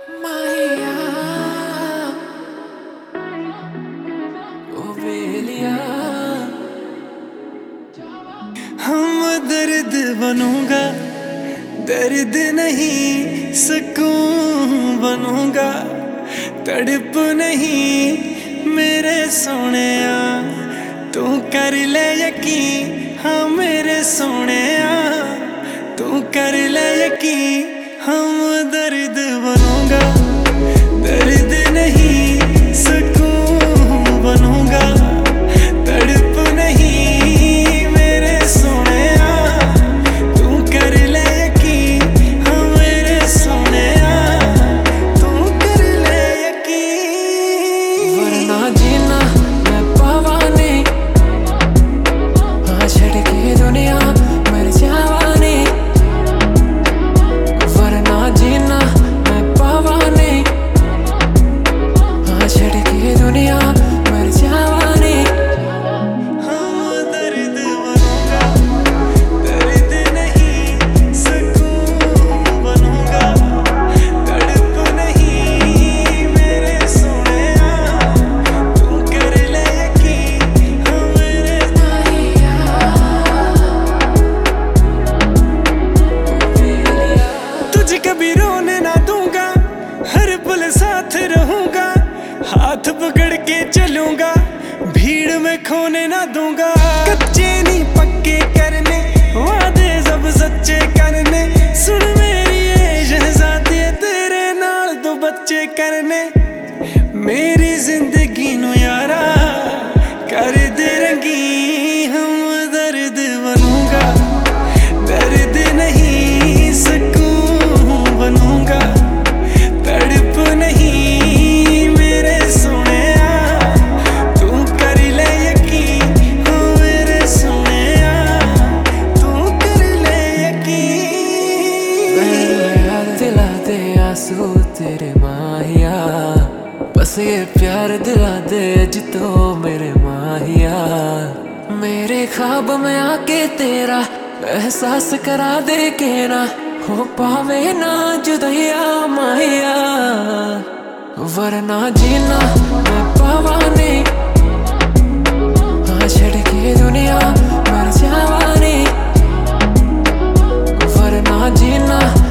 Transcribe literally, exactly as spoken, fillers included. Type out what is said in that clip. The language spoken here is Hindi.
माहिया ओ बेलिया, हम दर्द बनूंगा, दर्द नहीं सुकून बनूंगा। तड़प नहीं मेरे सोनिया, तू कर ले यकीन, हाँ मेरे सोनिया तू कर ले यकीन। हम दर्द बनूंगा, दर्द नहीं सुकून बनूंगा। तड़प नहीं मेरे सोनिया, तू कर ले यकीन, हाँ मेरे सोनिया तू कर ले यकीन। वरना जीना मैं पावा नहीं, हाँ छड़ के दुनिया मर जावा नहीं। वरना जीना मैं पावा नहीं, हाँ छड़ के दुनिया मर जावा नहीं। हम दर्द बनूंगा, दर्द नहीं सुकून बनूंगा। तड़प नहीं मेरे सोनिया, तू कर ले यकीन, हाँ मेरे माहिया बेलिया, तुझे कभी रोने ना दूंगा, हर पल साथ रहूंगा। हाथ पकड़ के चलूंगा, भीड़ में खोने ना दूंगा। कच्चे नहीं पक्के करने, वादे सब सच्चे करने। सुन मेरी ये शहजादी, तेरे नाल दो बच्चे करने। मेरी जिंदगी नू यारा कर दे रंगी, हम दर्द बनूंगा, दर्द नहीं सुकून बनूंगा। तड़प नहीं मेरे सोनिया, तू कर ले यकीन, हाँ मेरे सोनिया तू कर ले यकीन। यार दिला दे आंसू तेरे माहिया, बस ये प्यार दिला दे अज तो मेरे माहिया। मेरे ख्वाब में आके तेरा एहसास करा दे के ना हो पावे ना जुदैया माहिया। वरना जीना मैं पावा नहीं, हाँ छड़ के दुनिया मर जावा नहीं। वरना जीना